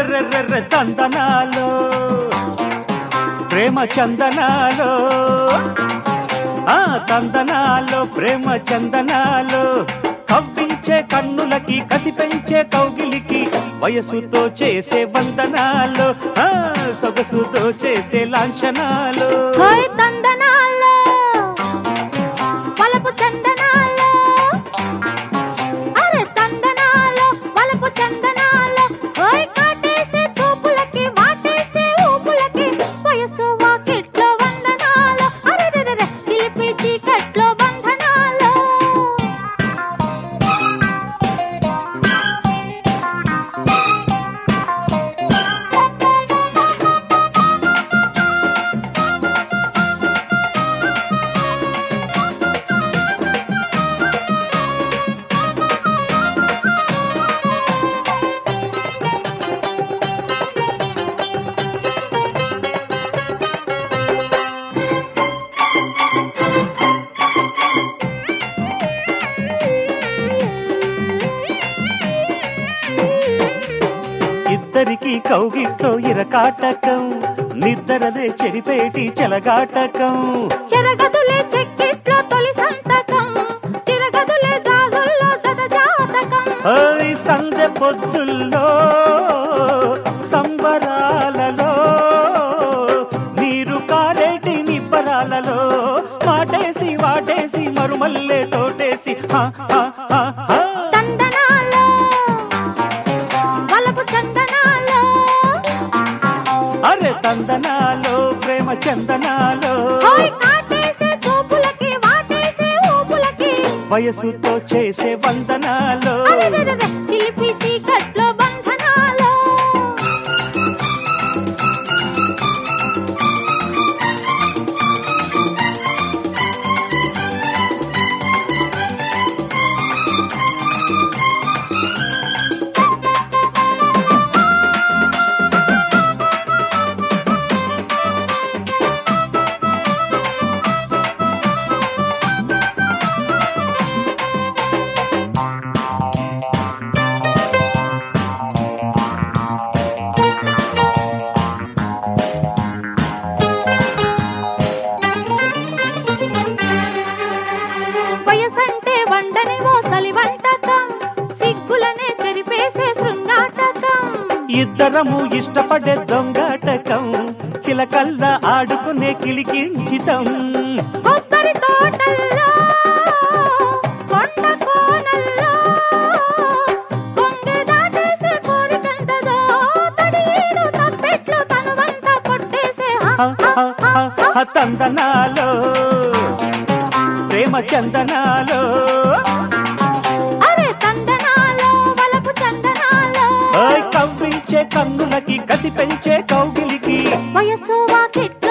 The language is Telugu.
అర్రెర్రెర్రె తందనాలో ప్రేమ చందనాలో తందనాలో ప్రేమ చందనాలో కవ్వించే కన్నులకి కసి పెంచే కౌగిలికి వయసుతో చేసే వందనాలు సొగసుతో చేసే లాంఛనాలు తందనాలో వలపు చందనాలో అరే తందనాలో వలపు చందనాలో కాటేసే చూపులకి వాటేసే ఊపులకి వయసు వాకిట్లో వందనాలు అరే చిలిపి చీకట్లో బంధనాలు ఇద్దరికి కౌగిట్లో ఇరకాటకం నిద్దరదే చెరిపేటి చెలగాటకం చెరగదులే చెక్కిట్లో తొలి సంతకం తిరగదులే గాజుల్లో జత జాతకం సంజ పొద్దుల్లో సంబరాలలో నీరు కారేటి నిబ్బరాలలో వాటేసి వాటేసి మరుమల్లే తోటేసి తందనాలో వలపు చందనాలో అరే తందనాలో ప్రేమ చందనాలో కాటేసే చూపులకి వాటేసే ఊపులకి వయసుతో చేసే వందనాలు చిలిపి చీకట్లో బంధనాలు వయసంటే వండని మోసలి వంటకం సిగ్గులనే చెరిపేసే శృంగాటకం ఇద్దరము ఇష్టపడే దొంగాటకం చిలకల్లా ఆడుకునే కిలికించితం కొబ్బరి తోటల్లో కొండ కోనల్లో కొంగె దాటేసే కోరికంతదో తడియేడు తప్పెట్లు తనువంతా కొట్టేసే తందనాలో ప్రేమ చందనాలో అరే తందనాలో వలపు చందనాలో కవ్వించే కన్నులకి కసి పెంచే కౌగిలికి వయసు వాకిట్లో